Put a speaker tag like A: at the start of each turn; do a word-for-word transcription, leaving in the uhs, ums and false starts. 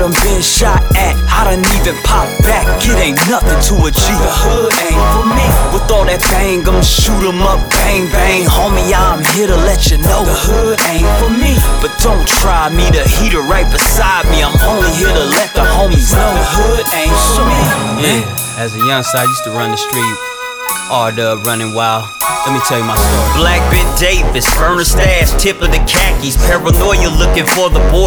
A: done been shot at, I done even pop back. It ain't nothing to a G. The hood ain't for me. With all that bang, I'ma shoot 'em up, bang bang. Homie, I'm here to let you know the hood ain't for me. But don't try me, the heater right beside me. I'm only here to let the homies know the hood ain't for me.
B: Yeah, as a youngster, I used to run the street. R-Dub running wild. Let me tell you my story.
A: Black Bit Davis, burner stash, tip of the khakis. Paranoia looking for the boy.